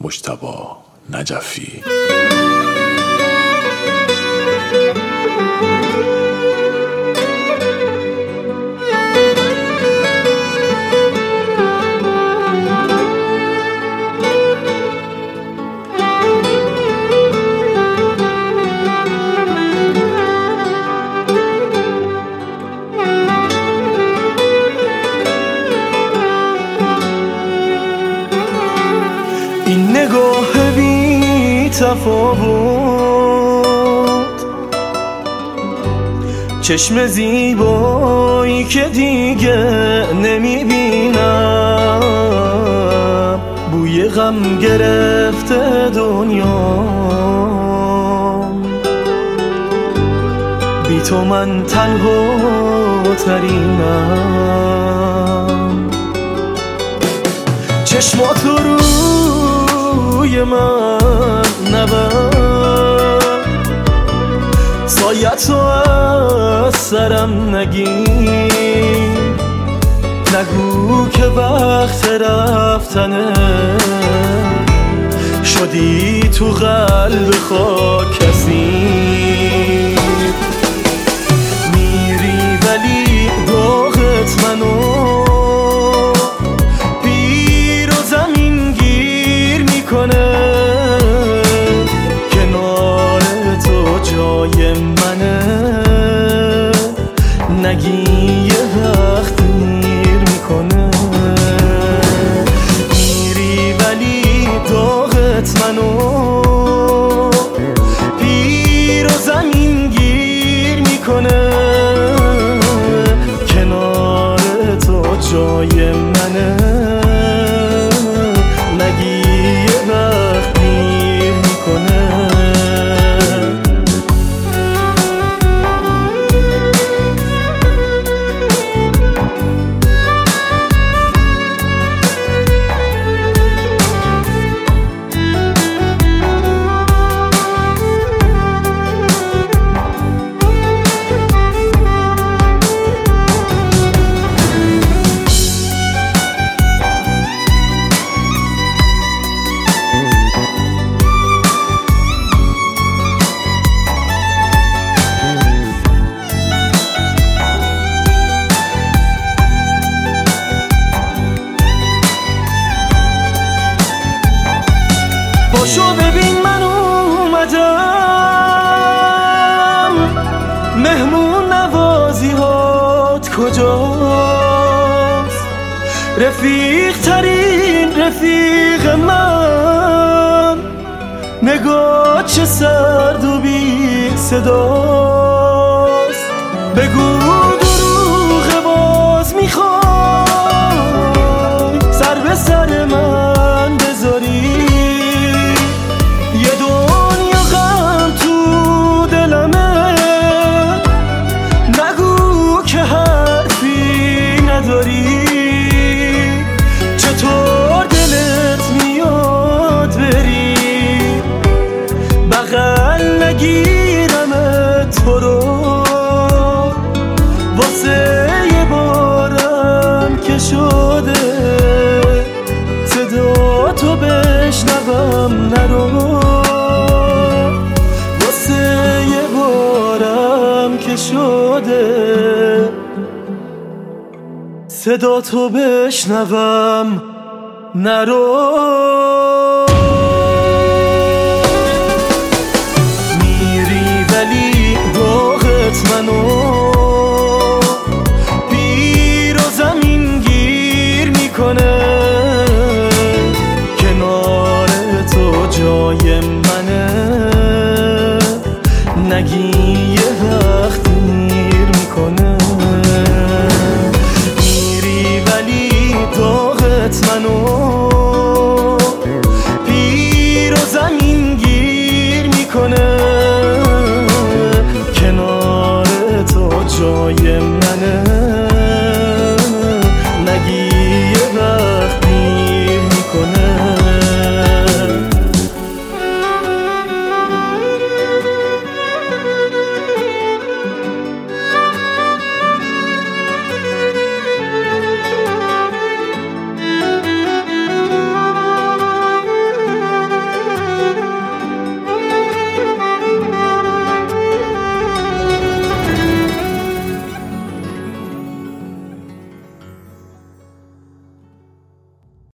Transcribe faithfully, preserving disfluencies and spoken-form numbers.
مجتبی نجفی. این نگاه بی تفاوت، چشم زیبایی که دیگه نمیبینم، بوی غم گرفته دنیا، بی تو من تنها ترینم. چشمات رو روی من نبر، سایت رو از سرم نگیر، نگو که وقت رفتنه، شدی تو قلب خاک اسیر. میری ولی داغت منو کنار تو جای منه، نگی یه وقت دیر میکنه. میری ولی داغت منو پیر و زمین گیر میکنه، کنار تو جای منه، نگی یه وقت دیر میکنه. پاشو ببین من اومدم، مهمون نوازی هات کجاست؟ رفیق ترین رفیق من، نگاه چه سرد و بی صداست. بگو دروغ باز میخوای سر به سر من بذاری، چطور دلت میاد بری بغل نگیرم تو رو، واسه یه بارم که شده صدا تو بشنوم نرو، واسه یه بارم که شده صدا تو بشنوم نرو.